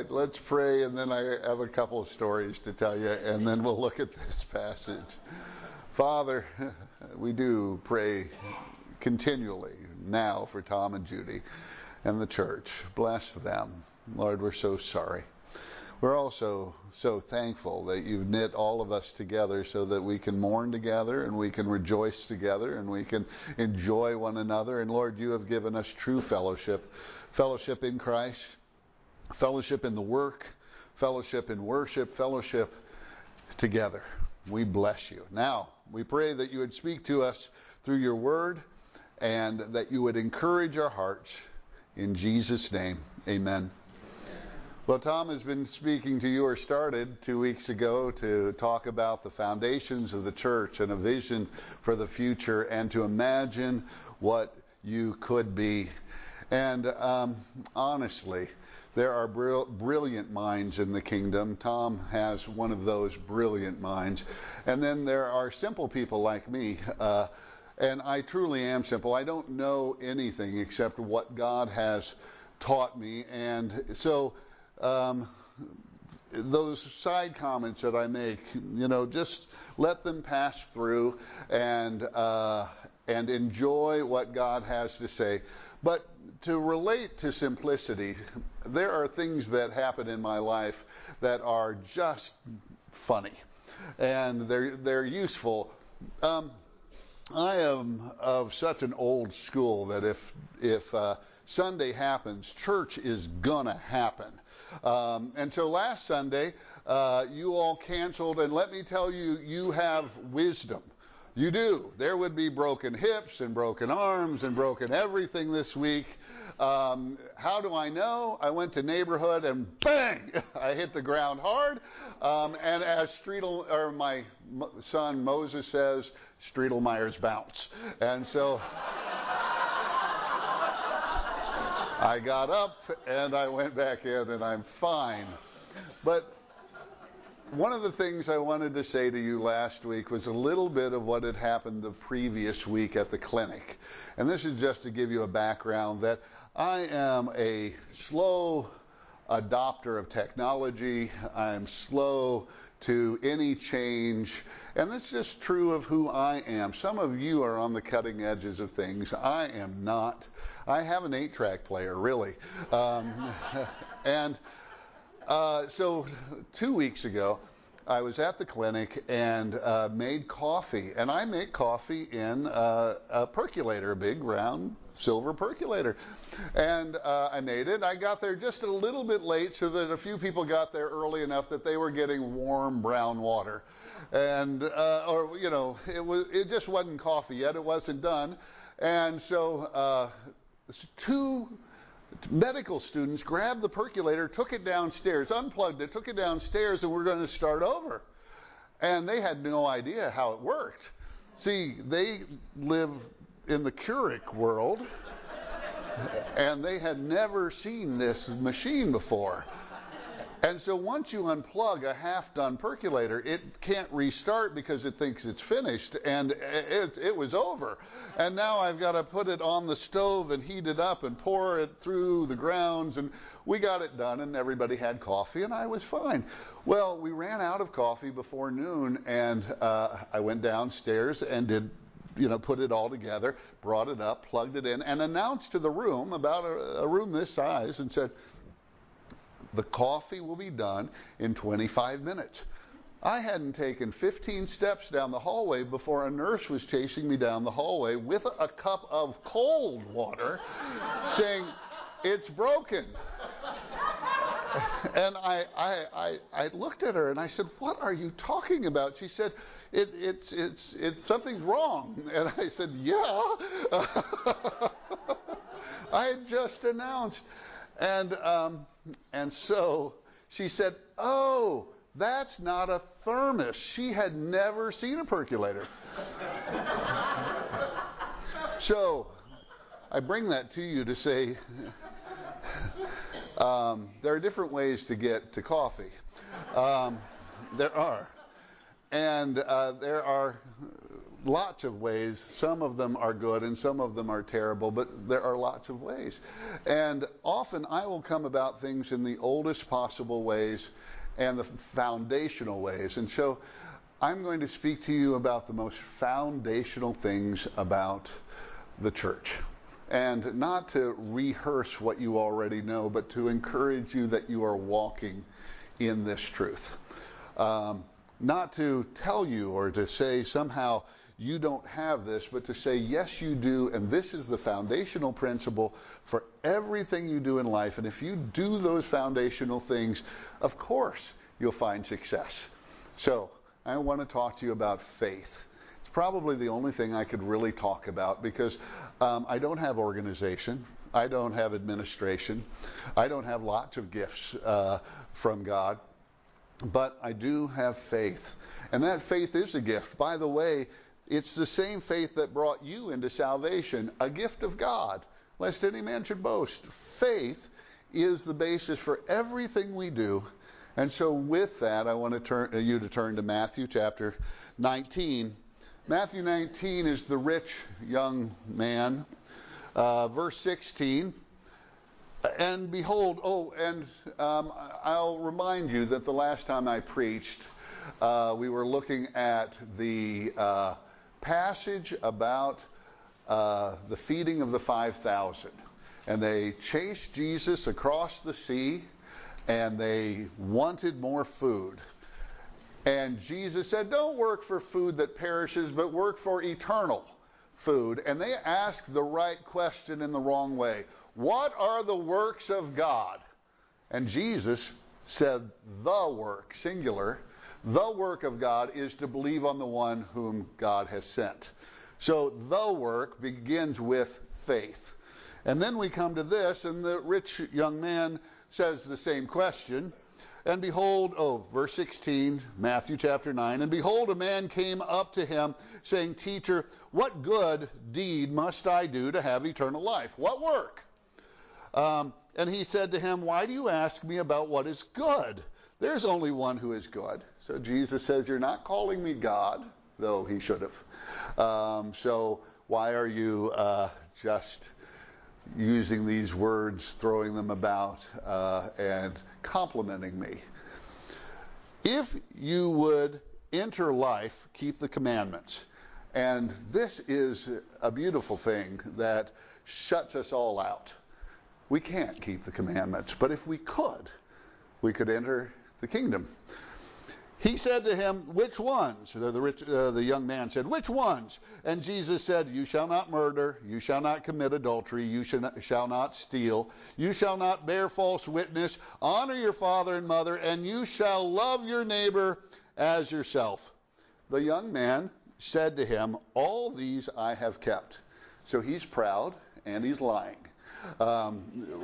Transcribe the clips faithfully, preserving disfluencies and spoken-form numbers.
right, let's pray, and then I have a couple of stories to tell you, and then we'll look at this passage. Father, we do pray continually now for Tom and Judy and the church. Bless them. Lord, we're so sorry. We're also so thankful that you've knit all of us together so that we can mourn together and we can rejoice together and we can enjoy one another. And Lord, you have given us true fellowship, fellowship in Christ, fellowship in the work, fellowship in worship, fellowship together. We bless you. Now, we pray that you would speak to us through your word and that you would encourage our hearts. In Jesus' name, amen. Well, Tom has been speaking to you, or started two weeks ago, to talk about the foundations of the church and a vision for the future and to imagine what you could be. And um, honestly, there are brill- brilliant minds in the kingdom. Tom has one of those brilliant minds. And then there are simple people like me. Uh, and I truly am simple. I don't know anything except what God has taught me. And so Um, those side comments that I make, you know, just let them pass through and uh, and enjoy what God has to say. But to relate to simplicity, there are things that happen in my life that are just funny, and they're they're useful. Um, I am of such an old school that if if uh, Sunday happens, church is gonna happen. Um, and so last Sunday, uh, you all canceled, and let me tell you, you have wisdom. You do. There would be broken hips and broken arms and broken everything this week. Um, how do I know? I went to neighborhood and bang! I hit the ground hard. Um, and as Streetel, or my son Moses says, Streetelmeyer's bounce. And so I got up and I went back in and I'm fine. But one of the things I wanted to say to you last week was a little bit of what had happened the previous week at the clinic. And this is just to give you a background that I am a slow adopter of technology. I'm slow to any change. And this is just true of who I am. Some of you are on the cutting edges of things. I am not. I have an eight-track player, really. Um, and Uh, so two weeks ago, I was at the clinic and uh, made coffee. And I make coffee in uh, a percolator, a big round silver percolator. And uh, I made it. I got there just a little bit late so that a few people got there early enough that they were getting warm brown water. And, uh, or, you know, it was it just wasn't coffee yet. It wasn't done. And so uh, two medical students grabbed the percolator, took it downstairs, unplugged it, took it downstairs, and we're going to start over. And they had no idea how it worked. See, they live in the Keurig world, and they had never seen this machine before. And so once you unplug a half-done percolator, it can't restart because it thinks it's finished, and it, it was over. And now I've got to put it on the stove and heat it up and pour it through the grounds, and we got it done, and everybody had coffee, and I was fine. Well, we ran out of coffee before noon, and uh, I went downstairs and did you know, put it all together, brought it up, plugged it in, and announced to the room, about a, a room this size, and said, the coffee will be done in twenty-five minutes. I hadn't taken fifteen steps down the hallway before a nurse was chasing me down the hallway with a, a cup of cold water saying, it's broken. And I, I, I, I looked at her and I said, what are you talking about? She said, it, it's, it's, it's something's wrong. And I said, yeah. I had just announced. And um, and so she said, oh, that's not a thermos. She had never seen a percolator. So I bring that to you to say um, there are different ways to get to coffee. Um, there are. And uh, there are lots of ways. Some of them are good and some of them are terrible, but there are lots of ways. And often I will come about things in the oldest possible ways and the foundational ways. And so I'm going to speak to you about the most foundational things about the church. And not to rehearse what you already know, but to encourage you that you are walking in this truth. Um, not to tell you or to say somehow you don't have this, but to say yes you do, and this is the foundational principle for everything you do in life. And if you do those foundational things, of course you'll find success. So I want to talk to you about faith. It's probably the only thing I could really talk about because um, I don't have organization. I don't have administration. I don't have lots of gifts uh, from God. But I do have faith. And that faith is a gift. By the way, it's the same faith that brought you into salvation, a gift of God, lest any man should boast. Faith is the basis for everything we do. And so with that, I want to turn uh, you to turn to Matthew chapter nineteen. Matthew nineteen is the rich young man. Uh, verse sixteen. And behold, oh, and um, I'll remind you that the last time I preached, uh, we were looking at the uh, passage about uh, the feeding of the five thousand. And they chased Jesus across the sea, and they wanted more food. And Jesus said, don't work for food that perishes, but work for eternal food. And they asked the right question in the wrong way. What are the works of God? And Jesus said, the work, singular, the work of God is to believe on the one whom God has sent. So the work begins with faith. And then we come to this, and the rich young man says the same question. And behold, oh, verse sixteen, Matthew chapter nine, and behold, a man came up to him, saying, Teacher, what good deed must I do to have eternal life? What work? Um, and he said to him, why do you ask me about what is good? There's only one who is good. So Jesus says, you're not calling me God, though he should have. Um, so why are you uh, just using these words, throwing them about, uh, and complimenting me? If you would enter life, keep the commandments. And this is a beautiful thing that shuts us all out. We can't keep the commandments, but if we could, we could enter the kingdom. He said to him, which ones? The, the, rich, uh, the young man said, which ones? And Jesus said, you shall not murder, you shall not commit adultery, you shall not, shall not steal, you shall not bear false witness, honor your father and mother, and you shall love your neighbor as yourself. The young man said to him, all these I have kept. So he's proud and he's lying. Um,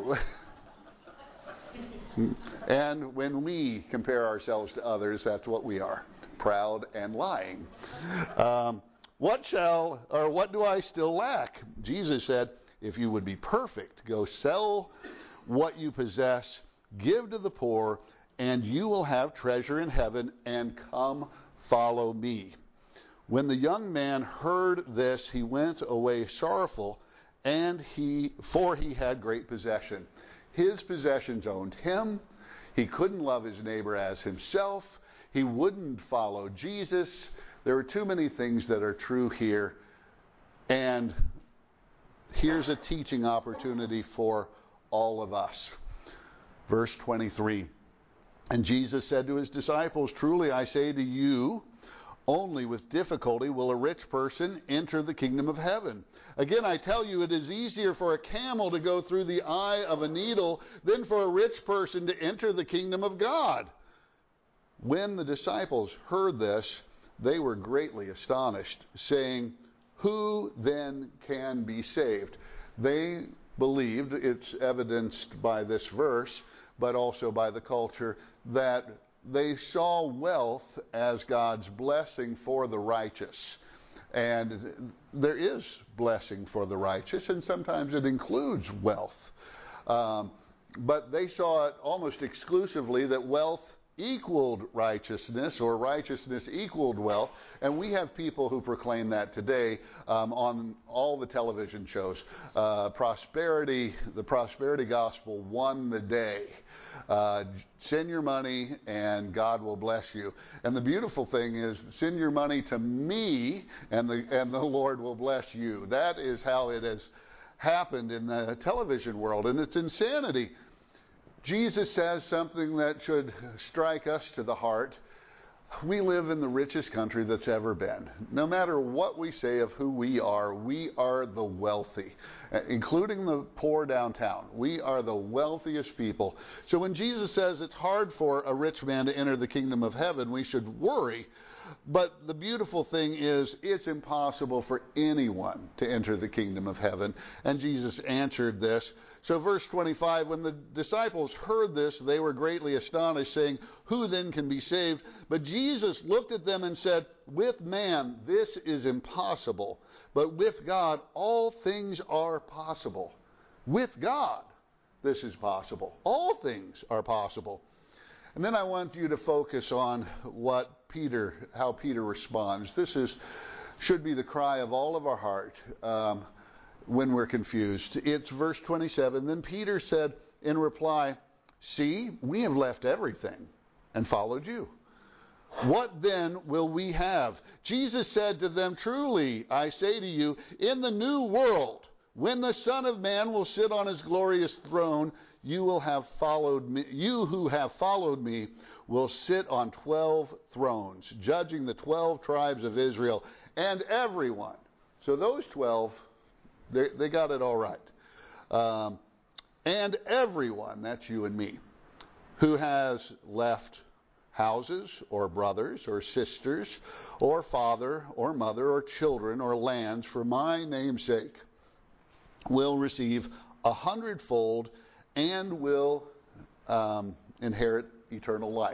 and when we compare ourselves to others, that's what we are, proud and lying. Um, what shall, or what do I still lack? Jesus said, if you would be perfect, go sell what you possess, give to the poor, and you will have treasure in heaven, and come follow me. When the young man heard this, he went away sorrowful, and he, for he had great possession. His possessions owned him. He couldn't love his neighbor as himself. He wouldn't follow Jesus. There are too many things that are true here. And here's a teaching opportunity for all of us. Verse twenty-three. And Jesus said to his disciples, truly I say to you, only with difficulty will a rich person enter the kingdom of heaven. Again, I tell you, it is easier for a camel to go through the eye of a needle than for a rich person to enter the kingdom of God. When the disciples heard this, they were greatly astonished, saying, who then can be saved? They believed, it's evidenced by this verse, but also by the culture, that they saw wealth as God's blessing for the righteous. And there is blessing for the righteous, and sometimes it includes wealth. Um, but they saw it almost exclusively that wealth equaled righteousness, or righteousness equaled wealth. And we have people who proclaim that today um, on all the television shows. Uh, prosperity, the prosperity gospel won the day. Uh, send your money and God will bless you. And the beautiful thing is, send your money to me and the and the Lord will bless you. That is how it has happened in the television world, and it's insanity. Jesus says something that should strike us to the heart. We live in the richest country that's ever been. No matter what we say of who we are, we are the wealthy, including the poor downtown. We are the wealthiest people. So when Jesus says it's hard for a rich man to enter the kingdom of heaven, we should worry. But the beautiful thing is, it's impossible for anyone to enter the kingdom of heaven. And Jesus answered this. So verse twenty-five, when the disciples heard this, they were greatly astonished, saying, who then can be saved? But Jesus looked at them and said, with man this is impossible, but with God all things are possible. With God this is possible. All things are possible. And then I want you to focus on what Peter, how Peter responds. This is should be the cry of all of our heart um, when we're confused. It's verse twenty-seven. Then Peter said in reply, see, we have left everything and followed you. What then will we have? Jesus said to them, truly, I say to you, in the new world, when the Son of Man will sit on his glorious throne, you will have followed me. You who have followed me will sit on twelve thrones, judging the twelve tribes of Israel, and everyone. So those twelve, they, they got it all right. Um, and everyone, that's you and me, who has left houses or brothers or sisters or father or mother or children or lands for my name's sake will receive a hundredfold and will um, inherit eternal life.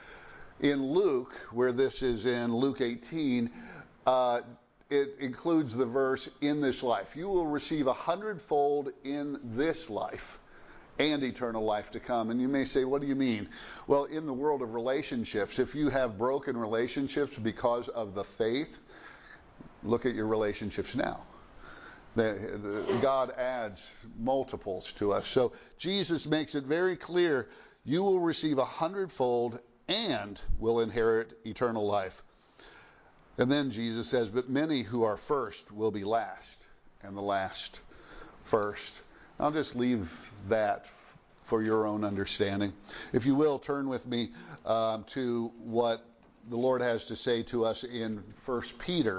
In Luke, where this is in Luke eighteen, uh, it includes the verse, in this life. You will receive a hundredfold in this life and eternal life to come. And you may say, what do you mean? Well, in the world of relationships, if you have broken relationships because of the faith, look at your relationships now. The, the, God adds multiples to us. So Jesus makes it very clear, you will receive a hundredfold and will inherit eternal life. And then Jesus says, but many who are first will be last, and the last first. I'll just leave that for your own understanding. If you will, turn with me um, to what the Lord has to say to us in First Peter.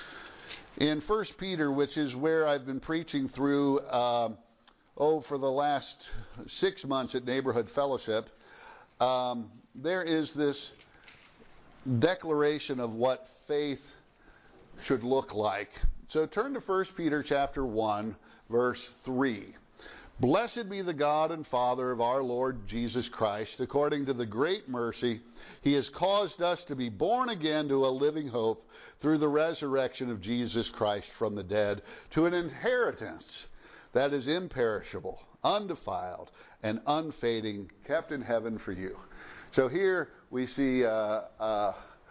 In First Peter, which is where I've been preaching through, um, oh, for the last six months at Neighborhood Fellowship, um, there is this declaration of what faith should look like. So turn to First Peter chapter one, verse three. Blessed be the God and Father of our Lord Jesus Christ. According to the great mercy, he has caused us to be born again to a living hope through the resurrection of Jesus Christ from the dead, to an inheritance that is imperishable, undefiled, and unfading, kept in heaven for you. So here we see, uh, uh,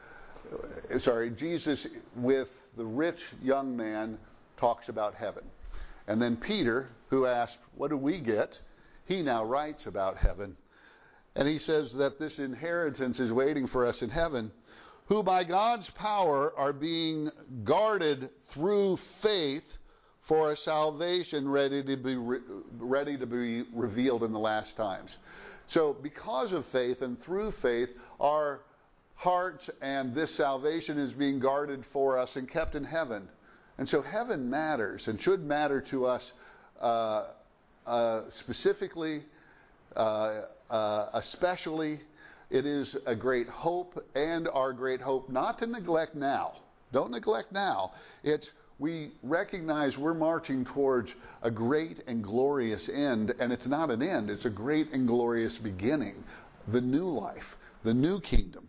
sorry, Jesus with the rich young man talks about heaven. And then Peter, who asked, what do we get? He now writes about heaven. And he says that this inheritance is waiting for us in heaven, who by God's power are being guarded through faith for a salvation ready to be re- ready to be revealed in the last times. So because of faith and through faith, our hearts and this salvation is being guarded for us and kept in heaven. And so heaven matters and should matter to us uh, uh, specifically, uh, uh, especially. It is a great hope, and our great hope not to neglect now. Don't neglect now. It's we recognize we're marching towards a great and glorious end, and it's not an end. It's a great and glorious beginning, the new life, the new kingdom.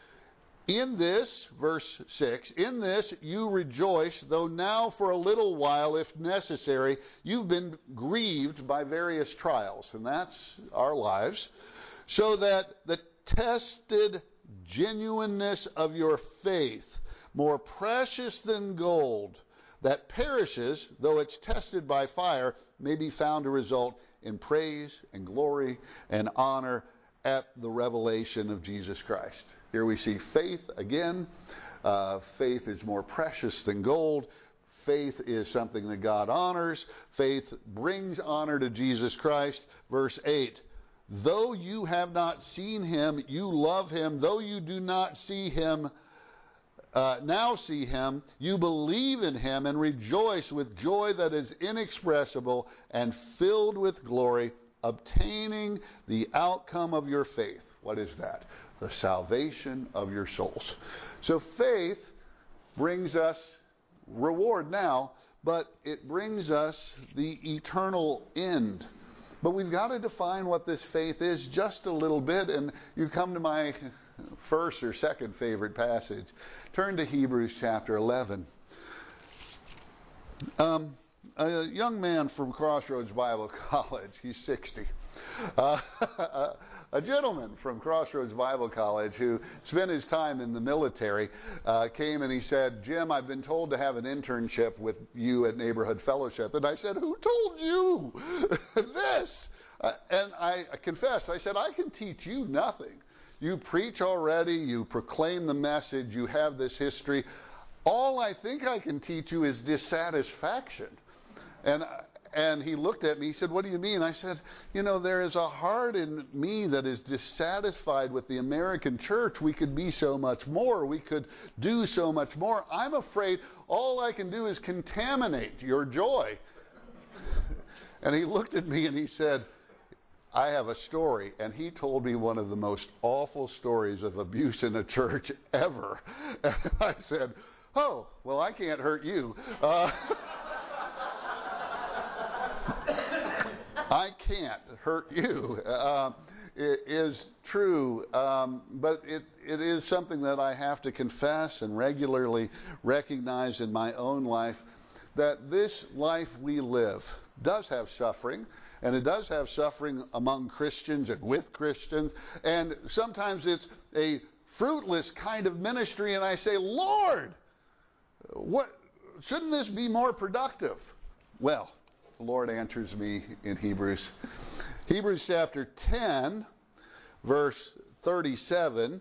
In this, verse six, in this you rejoice, though now for a little while, if necessary, you've been grieved by various trials, and that's our lives, so that the tested genuineness of your faith, more precious than gold, that perishes, though it's tested by fire, may be found to result in praise and glory and honor at the revelation of Jesus Christ. Here we see faith again. Uh, faith is more precious than gold. Faith is something that God honors. Faith brings honor to Jesus Christ. Verse eight, though you have not seen him, you love him. Though you do not see him, uh, now see him, you believe in him and rejoice with joy that is inexpressible and filled with glory, obtaining the outcome of your faith. What is that? The salvation of your souls. So faith brings us reward now, but it brings us the eternal end. But we've got to define what this faith is just a little bit, and you come to my first or second favorite passage. Turn to Hebrews chapter eleven. Um, a young man from Crossroads Bible College, he's sixty. Uh, a gentleman from Crossroads Bible College who spent his time in the military uh, came and he said, Jim, I've been told to have an internship with you at Neighborhood Fellowship. And I said, who told you this? Uh, and I, I confess, I said, I can teach you nothing. You preach already, you proclaim the message, you have this history. All I think I can teach you is dissatisfaction. And And he looked at me, he said, what do you mean? I said, you know, there is a heart in me that is dissatisfied with the American church. We could be so much more. We could do so much more. I'm afraid all I can do is contaminate your joy. And he looked at me and he said, I have a story. And he told me one of the most awful stories of abuse in a church ever. And I said, oh, well, I can't hurt you. Uh, I can't hurt you. Uh, it is true, um, but it, it is something that I have to confess and regularly recognize in my own life, that this life we live does have suffering, and it does have suffering among Christians and with Christians, and sometimes it's a fruitless kind of ministry, and I say, Lord, what shouldn't this be more productive? Well, the Lord answers me in Hebrews. Hebrews chapter ten, verse thirty-seven,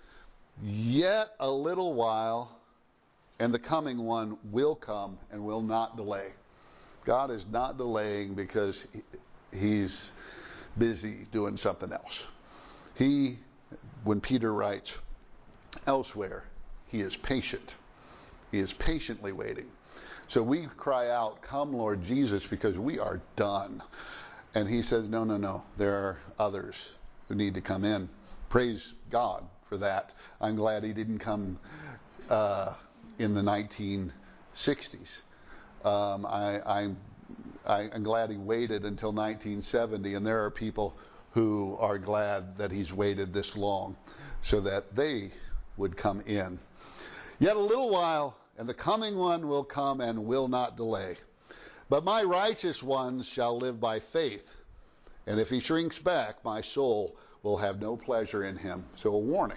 yet a little while, and the coming one will come and will not delay. God is not delaying because he's busy doing something else. He, when Peter writes elsewhere, he is patient. He is patiently waiting. So we cry out, come Lord Jesus, because we are done. And he says, no, no, no. There are others who need to come in. Praise God for that. I'm glad he didn't come uh, in the nineteen sixties. Um, I, I'm, I, I'm glad he waited until nineteen seventy, and there are people who are glad that he's waited this long so that they would come in. Yet a little while, and the coming one will come and will not delay. But my righteous ones shall live by faith, and if he shrinks back, my soul will have no pleasure in him. So a warning.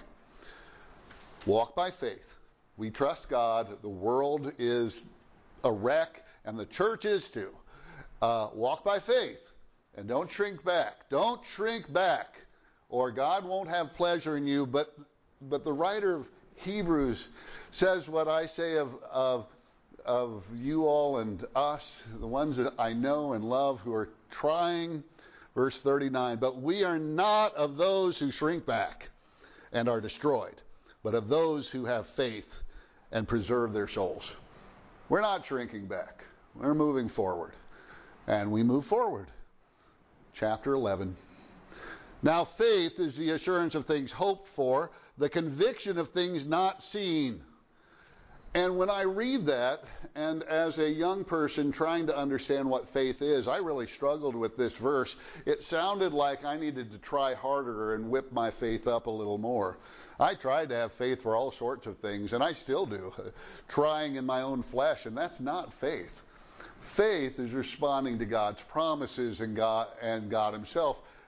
Walk by faith. We trust God. The world is a wreck, and the church is too. Uh, walk by faith, and don't shrink back. Don't shrink back, or God won't have pleasure in you. But but the writer of Hebrews says what I say of, of, of you all and us, the ones that I know and love who are trying. Verse thirty-nine, but we are not of those who shrink back and are destroyed, but of those who have faith and preserve their souls. We're not shrinking back. We're moving forward. And we move forward. Chapter eleven. Now faith is the assurance of things hoped for, the conviction of things not seen. And when I read that, and as a young person trying to understand what faith is, I really struggled with this verse. It sounded like I needed to try harder and whip my faith up a little more. I tried to have faith for all sorts of things, and I still do, trying in my own flesh, and that's not faith. Faith is responding to God's promises and God, and God himself.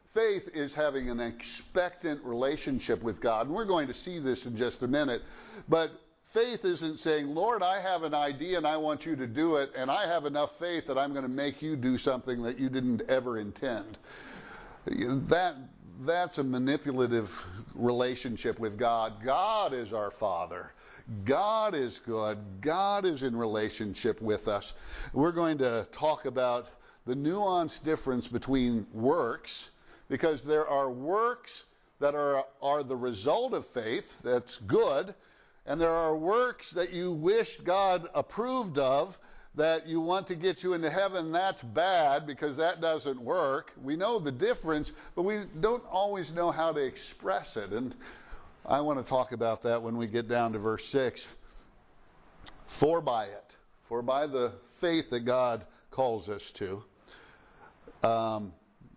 faith is having an expectant relationship with God. And we're going to see this in just a minute. But faith isn't saying, Lord, I have an idea and I want you to do it, and I have enough faith that I'm going to make you do something that you didn't ever intend. That, that's a manipulative relationship with God. God is our Father. God is good. God is in relationship with us. We're going to talk about the nuanced difference between works, because there are works that are, are the result of faith, that's good, and there are works that you wish God approved of, that you want to get you into heaven. That's bad because that doesn't work. We know the difference, but we don't always know how to express it. And I want to talk about that when we get down to verse six. For by it, for by the faith that God calls us to, um,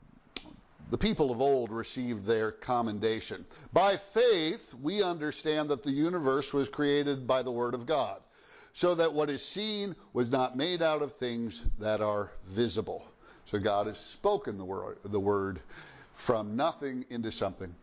the people of old received their commendation. By faith, we understand that the universe was created by the Word of God, so that what is seen was not made out of things that are visible. So God has spoken the word, the word from nothing into something.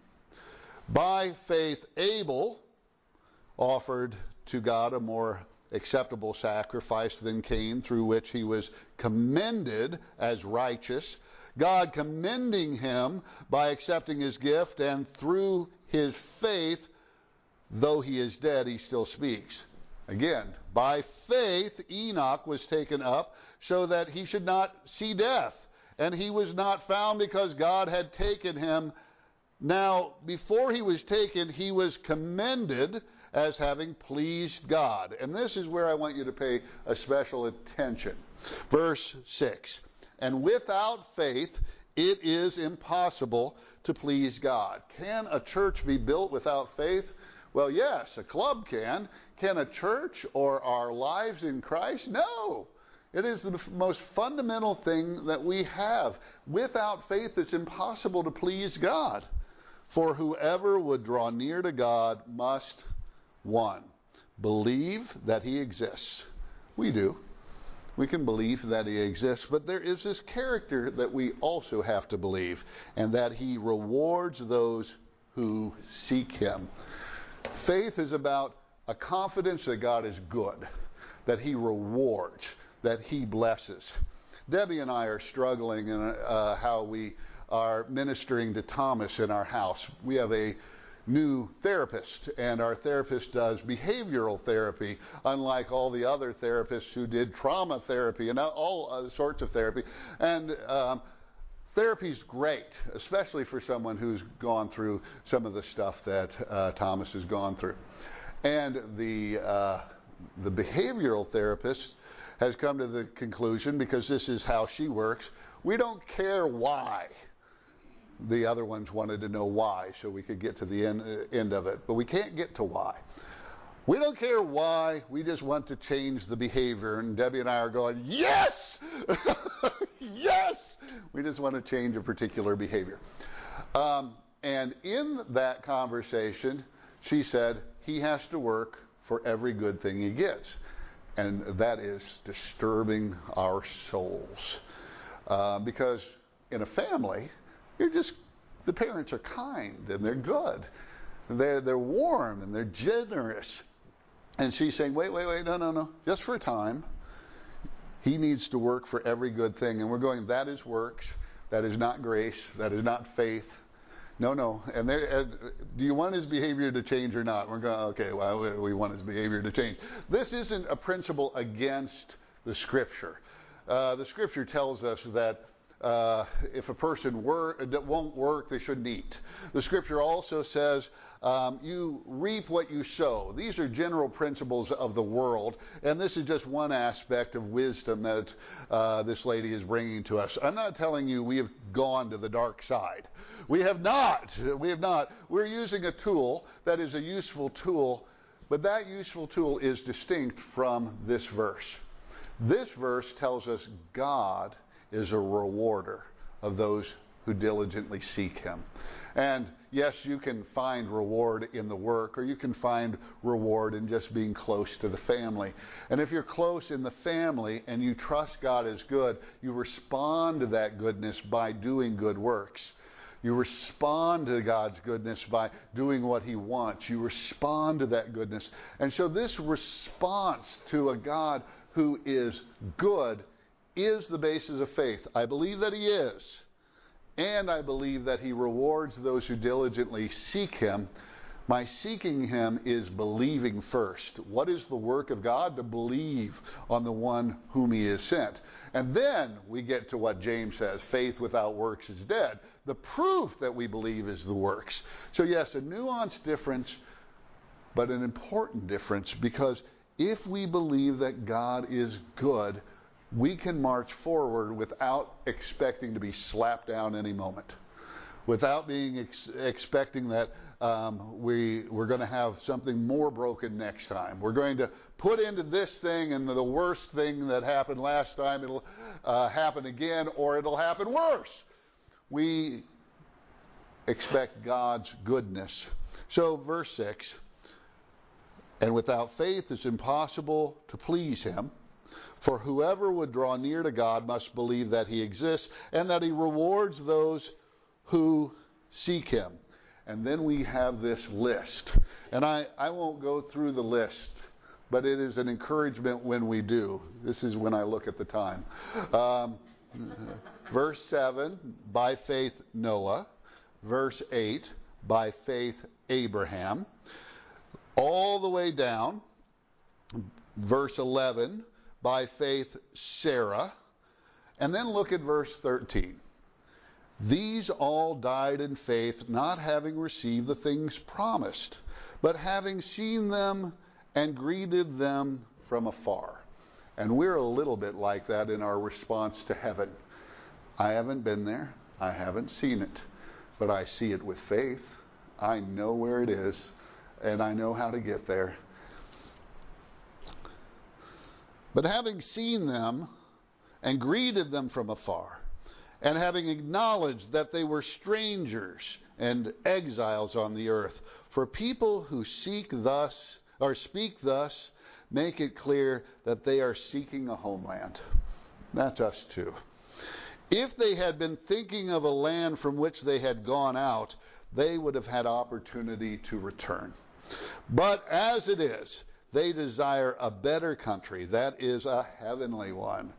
By faith, Abel offered to God a more acceptable sacrifice than Cain, through which he was commended as righteous, God commending him by accepting his gift, and through his faith, though he is dead, he still speaks. Again, by faith, Enoch was taken up so that he should not see death, and he was not found because God had taken him. Now, before he was taken, he was commended as having pleased God. And this is where I want you to pay a special attention. Verse six. And without faith, it is impossible to please God. Can a church be built without faith? Well, yes, a club can. Can a church or our lives in Christ? No. It is the most fundamental thing that we have. Without faith, it's impossible to please God. For whoever would draw near to God must, one, believe that he exists. We do. We can believe that he exists, but there is this character that we also have to believe, and that he rewards those who seek him. Faith is about a confidence that God is good, that he rewards, that he blesses. Debbie and I are struggling in uh, how we are ministering to Thomas in our house. We have a new therapist, and our therapist does behavioral therapy, unlike all the other therapists who did trauma therapy and all other sorts of therapy. And um, therapy's great, especially for someone who's gone through some of the stuff that uh, Thomas has gone through. And the uh, the behavioral therapist has come to the conclusion, because this is how she works, we don't care why. The other ones wanted to know why, so we could get to the end, uh, end of it. But we can't get to why. We don't care why. We just want to change the behavior. And Debbie and I are going, yes! Yes! We just want to change a particular behavior. Um, and in that conversation, she said, he has to work for every good thing he gets. And that is disturbing our souls. Uh, because in a family, You're just, the parents are kind and they're good. They're, they're warm and they're generous. And she's saying, wait, wait, wait, no, no, no. Just for a time. He needs to work for every good thing. And we're going, that is works. That is not grace. That is not faith. No, no. And, and do you want his behavior to change or not? We're going, okay, well, we, we want his behavior to change. This isn't a principle against the Scripture. Uh, the Scripture tells us that Uh, if a person wor- that won't work, they shouldn't eat. The Scripture also says um, you reap what you sow. These are general principles of the world, and this is just one aspect of wisdom that uh, this lady is bringing to us. I'm not telling you we have gone to the dark side. We have not. We have not. We're using a tool that is a useful tool, but that useful tool is distinct from this verse. This verse tells us God is a rewarder of those who diligently seek him. And yes, you can find reward in the work, or you can find reward in just being close to the family. And if you're close in the family and you trust God is good, you respond to that goodness by doing good works. You respond to God's goodness by doing what he wants. You respond to that goodness. And so this response to a God who is good is the basis of faith. I believe that he is. And I believe that he rewards those who diligently seek him. My seeking him is believing first. What is the work of God? To believe on the one whom he has sent. And then we get to what James says, faith without works is dead. The proof that we believe is the works. So yes, a nuanced difference, but an important difference, because if we believe that God is good, we can march forward without expecting to be slapped down any moment. Without being ex- expecting that um, we, we're going to have something more broken next time. We're going to put into this thing, and the worst thing that happened last time, it'll uh, happen again, or it'll happen worse. We expect God's goodness. So verse six, and without faith it's impossible to please him. For whoever would draw near to God must believe that he exists, and that he rewards those who seek him. And then we have this list. And I, I won't go through the list, but it is an encouragement when we do. This is when I look at the time. Um, verse seven, by faith Noah. Verse eight, by faith Abraham. All the way down, verse eleven, by faith Sarah. And then look at verse thirteen. These all died in faith, not having received the things promised, but having seen them and greeted them from afar. And we're a little bit like that in our response to heaven. I haven't been there. I haven't seen it. But I see it with faith. I know where it is, and I know how to get there. But having seen them and greeted them from afar, and having acknowledged that they were strangers and exiles on the earth, for people who seek thus, or speak thus, make it clear that they are seeking a homeland. That's us too. If they had been thinking of a land from which they had gone out, they would have had opportunity to return. But as it is, they desire a better country, that is a heavenly one.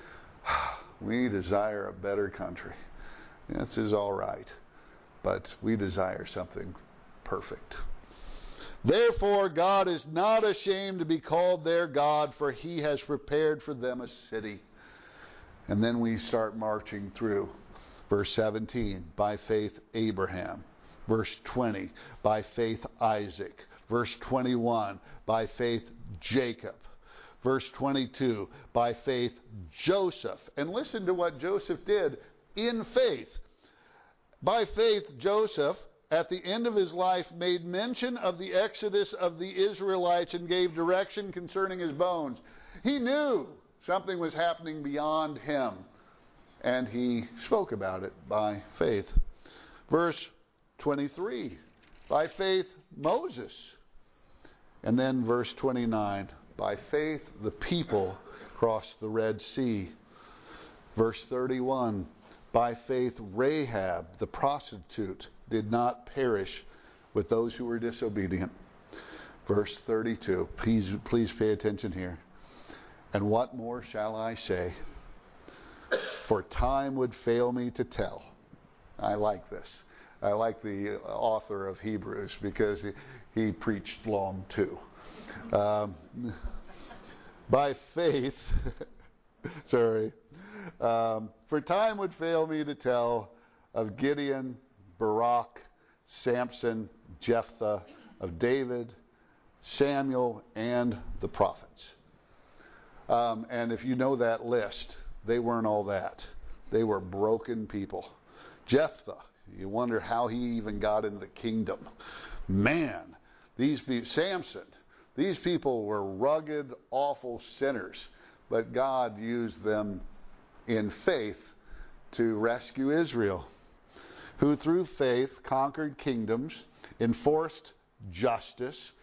We desire a better country. This is all right, but we desire something perfect. Therefore, God is not ashamed to be called their God, for he has prepared for them a city. And then we start marching through. Verse seventeen, by faith Abraham. Verse twenty, by faith Isaac. Verse twenty-one, by faith Jacob. Verse twenty-two, by faith Joseph. And listen to what Joseph did in faith. By faith, Joseph, at the end of his life, made mention of the exodus of the Israelites and gave direction concerning his bones. He knew something was happening beyond him, and he spoke about it by faith. Verse twenty-three, by faith Moses. And then verse twenty-nine, by faith the people crossed the Red Sea. Verse thirty-one, by faith Rahab the prostitute did not perish with those who were disobedient. Verse thirty-two, please, please pay attention here. And what more shall I say? For time would fail me to tell. I like this. I like the author of Hebrews because he, he preached long too. Um, by faith, sorry, um, for time would fail me to tell of Gideon, Barak, Samson, Jephthah, of David, Samuel, and the prophets. Um, and if you know that list, they weren't all that. They were broken people. Jephthah, you wonder how he even got into the kingdom. Man, these people, Samson, these people were rugged, awful sinners, but God used them in faith to rescue Israel, who through faith conquered kingdoms, enforced justice,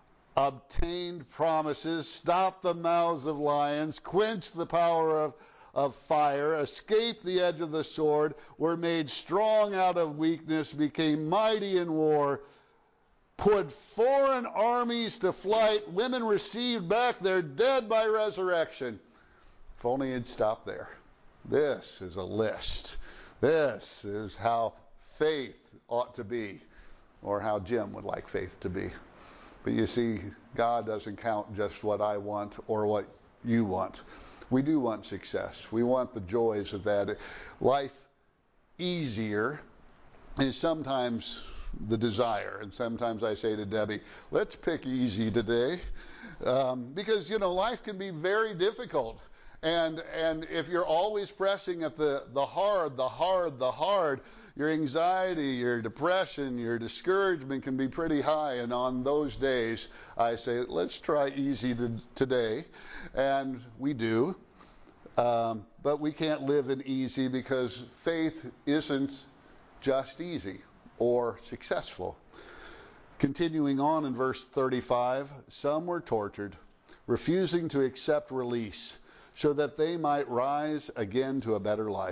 obtained promises, stopped the mouths of lions, quenched the power of, of fire, escaped the edge of the sword, were made strong out of weakness, became mighty in war, put foreign armies to flight, women received back their dead by resurrection. If only he'd stopped there. This is a list. This is how faith ought to be, or how Jim would like faith to be. But you see, God doesn't count just what I want or what you want. We do want success. We want the joys of that. Life easier is sometimes the desire. And sometimes I say to Debbie, let's pick easy today. Um, because, you know, life can be very difficult. And and if you're always pressing at the, the hard, the hard, the hard, your anxiety, your depression, your discouragement can be pretty high. And on those days, I say, let's try easy to, today. And we do. Um, but we can't live in easy, because faith isn't just easy or successful. Continuing on in verse thirty-five, some were tortured, refusing to accept release, so that they might rise again to a better life.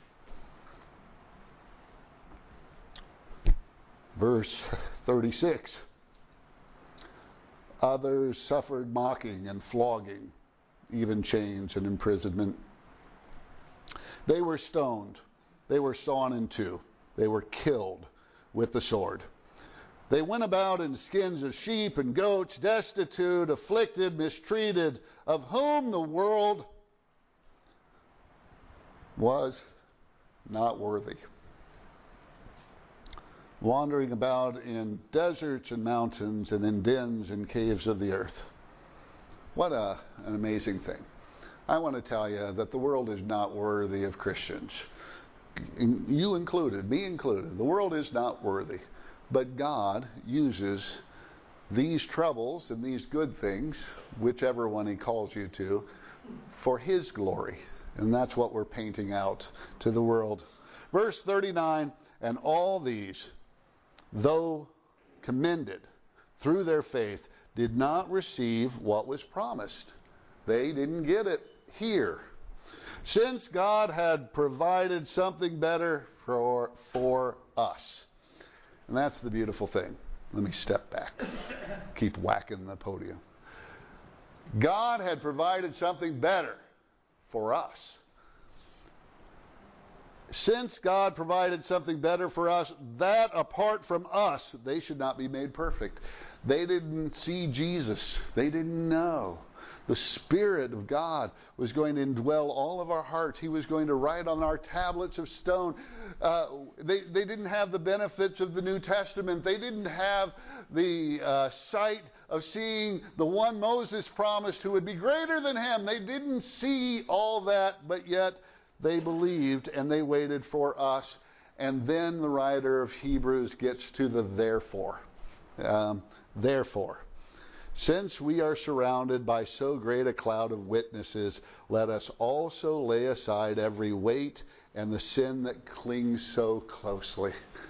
Verse thirty-six, others suffered mocking and flogging, even chains and imprisonment. They were stoned. They were sawn in two. They were killed with the sword. They went about in skins of sheep and goats, destitute, afflicted, mistreated, of whom the world was not worthy. Wandering about in deserts and mountains and in dens and caves of the earth. What a, an amazing thing. I want to tell you that the world is not worthy of Christians. You included, me included. The world is not worthy. But God uses these troubles and these good things, whichever one he calls you to, for his glory. And that's what we're painting out to the world. Verse thirty-nine, and all these, though commended through their faith, did not receive what was promised. They didn't get it here, since God had provided something better for, for us. And that's the beautiful thing. Let me step back. Keep whacking the podium. God had provided something better for us. Since God provided something better for us, that apart from us, they should not be made perfect. They didn't see Jesus. They didn't know. The Spirit of God was going to indwell all of our hearts. He was going to write on our tablets of stone. Uh, they, they didn't have the benefits of the New Testament. They didn't have the uh, sight of seeing the one Moses promised who would be greater than him. They didn't see all that, but yet they believed and they waited for us. And then the writer of Hebrews gets to the therefore. Um, therefore. Since we are surrounded by so great a cloud of witnesses, let us also lay aside every weight and the sin that clings so closely.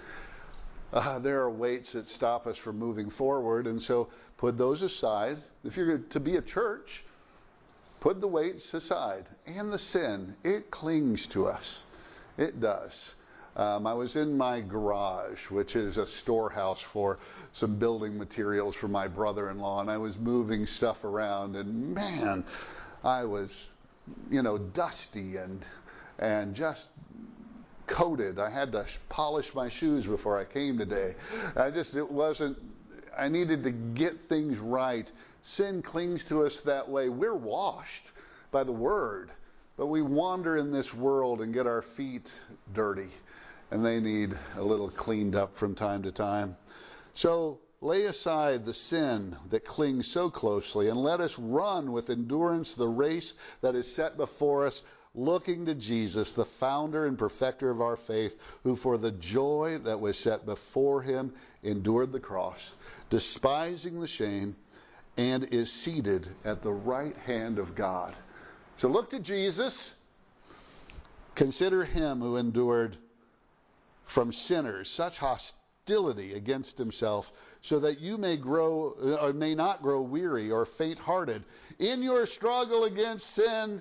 Uh, there are weights that stop us from moving forward, and so put those aside. If you're to be a church, put the weights aside. And the sin, it clings to us. It does. Um, I was in my garage, which is a storehouse for some building materials for my brother-in-law, and I was moving stuff around, and man, I was, you know, dusty and and just coated. I had to polish my shoes before I came today. I just, it wasn't, I needed to get things right. Sin clings to us that way. We're washed by the Word, but we wander in this world and get our feet dirty. And they need a little cleaned up from time to time. So lay aside the sin that clings so closely, and let us run with endurance the race that is set before us, looking to Jesus, the founder and perfecter of our faith, who for the joy that was set before him endured the cross, despising the shame, and is seated at the right hand of God. So look to Jesus. Consider him who endured from sinners such hostility against himself, so that you may grow or may not grow weary or faint-hearted. In your struggle against sin,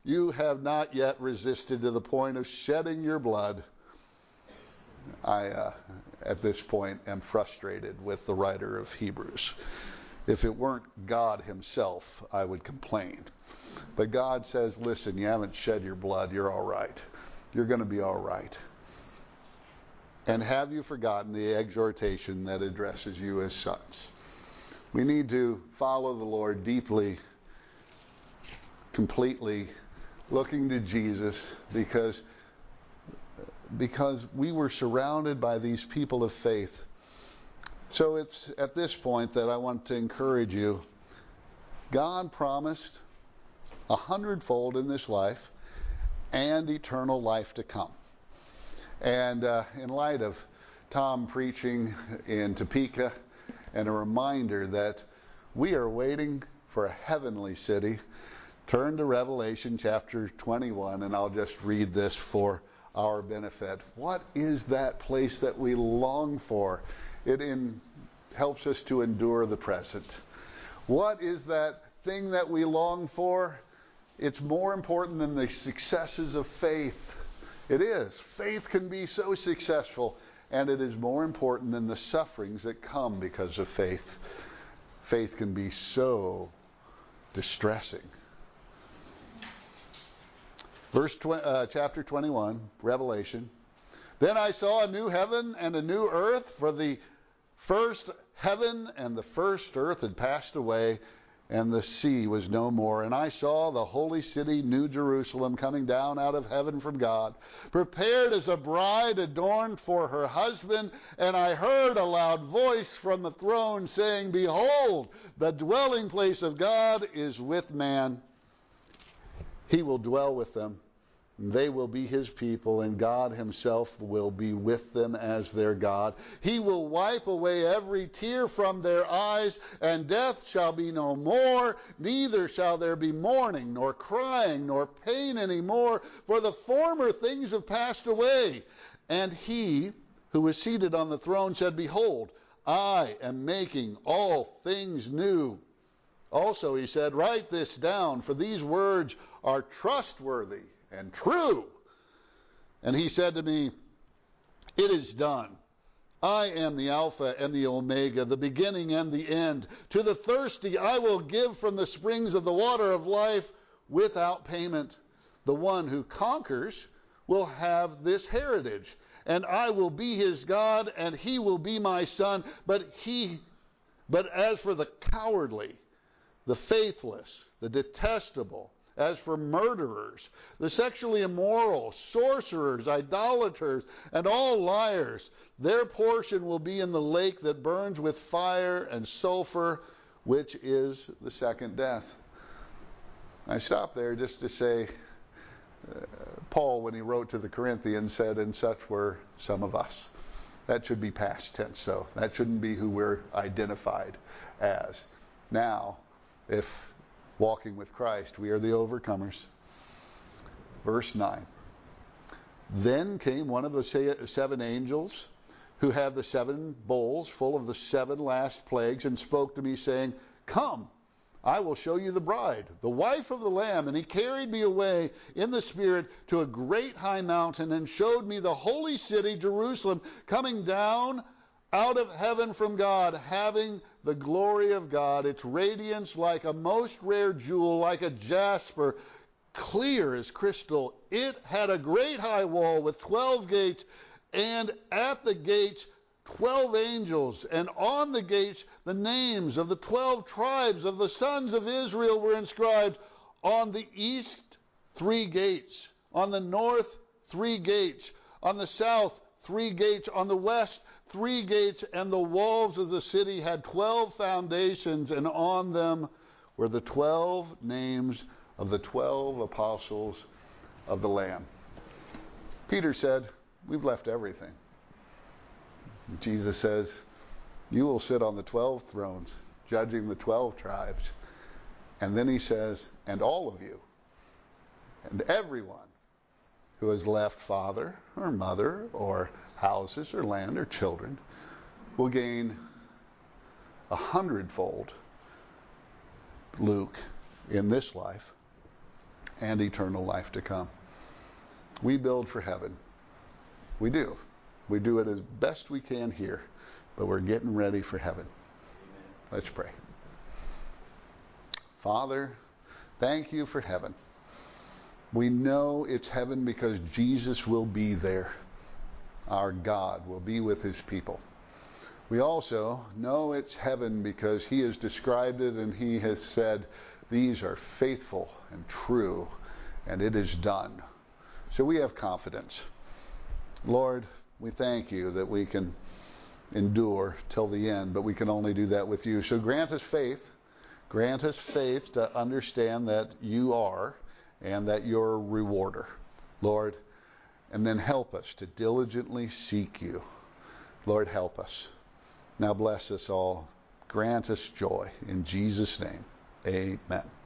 you have not yet resisted to the point of shedding your blood. I, uh, at this point, am frustrated with the writer of Hebrews. If it weren't God himself, I would complain. But God says, listen, you haven't shed your blood. You're all right. You're going to be all right. And have you forgotten the exhortation that addresses you as sons? We need to follow the Lord deeply, completely, looking to Jesus, because because we were surrounded by these people of faith. So it's at this point that I want to encourage you. God promised a hundredfold in this life and eternal life to come. And uh, in light of Tom preaching in Topeka, and a reminder that we are waiting for a heavenly city, turn to Revelation chapter twenty-one, and I'll just read this for our benefit. What is that place that we long for? It in, helps us to endure the present. What is that thing that we long for? It's more important than the successes of faith. It is. Faith can be so successful, and it is more important than the sufferings that come because of faith. Faith can be so distressing. Verse tw- uh, chapter twenty-one, Revelation. Then I saw a new heaven and a new earth, for the first heaven and the first earth had passed away, and the sea was no more. And I saw the holy city, New Jerusalem, coming down out of heaven from God, prepared as a bride adorned for her husband. And I heard a loud voice from the throne saying, behold, the dwelling place of God is with man. He will dwell with them. They will be his people, and God himself will be with them as their God. He will wipe away every tear from their eyes, and death shall be no more. Neither shall there be mourning, nor crying, nor pain any more, for the former things have passed away. And he who was seated on the throne said, behold, I am making all things new. Also, he said, write this down, for these words are trustworthy and true. And he said to me, it is done. I am the Alpha and the Omega, the beginning and the end. To the thirsty I will give from the springs of the water of life without payment. The one who conquers will have this heritage, and I will be his God, and he will be my son. But he, but as for the cowardly, the faithless, the detestable, as for murderers, the sexually immoral, sorcerers, idolaters, and all liars, their portion will be in the lake that burns with fire and sulfur, which is the second death. I stop there just to say, uh, Paul, when he wrote to the Corinthians, said, and such were some of us. That should be past tense, so that shouldn't be who we're identified as. Now, if walking with Christ, we are the overcomers. Verse nine. Then came one of the seven angels who had the seven bowls full of the seven last plagues, and spoke to me, saying, come, I will show you the bride, the wife of the Lamb. And he carried me away in the Spirit to a great high mountain, and showed me the holy city, Jerusalem, coming down out of heaven from God, having the glory of God, its radiance like a most rare jewel, like a jasper, clear as crystal. It had a great high wall with twelve gates, and at the gates twelve angels, and on the gates the names of the twelve tribes of the sons of Israel were inscribed. On the east three gates, on the north three gates, on the south three gates, on the west three gates, and the walls of the city had twelve foundations, and on them were the twelve names of the twelve apostles of the Lamb. Peter said, we've left everything. Jesus says, you will sit on the twelve thrones, judging the twelve tribes. And then he says, and all of you, and everyone who has left father or mother or houses or land or children will gain a hundredfold, Luke, in this life, and eternal life to come. We build for heaven. We do. We do it as best we can here, but we're getting ready for heaven. Let's pray. Father, thank you for heaven. We know it's heaven because Jesus will be there. Our God will be with his people. We also know it's heaven because he has described it and he has said, these are faithful and true, and it is done. So we have confidence. Lord, we thank you that we can endure till the end, but we can only do that with you. So grant us faith. Grant us faith to understand that you are and that you're a rewarder, Lord. And then help us to diligently seek you. Lord, help us. Now bless us all. Grant us joy. In Jesus' name, amen.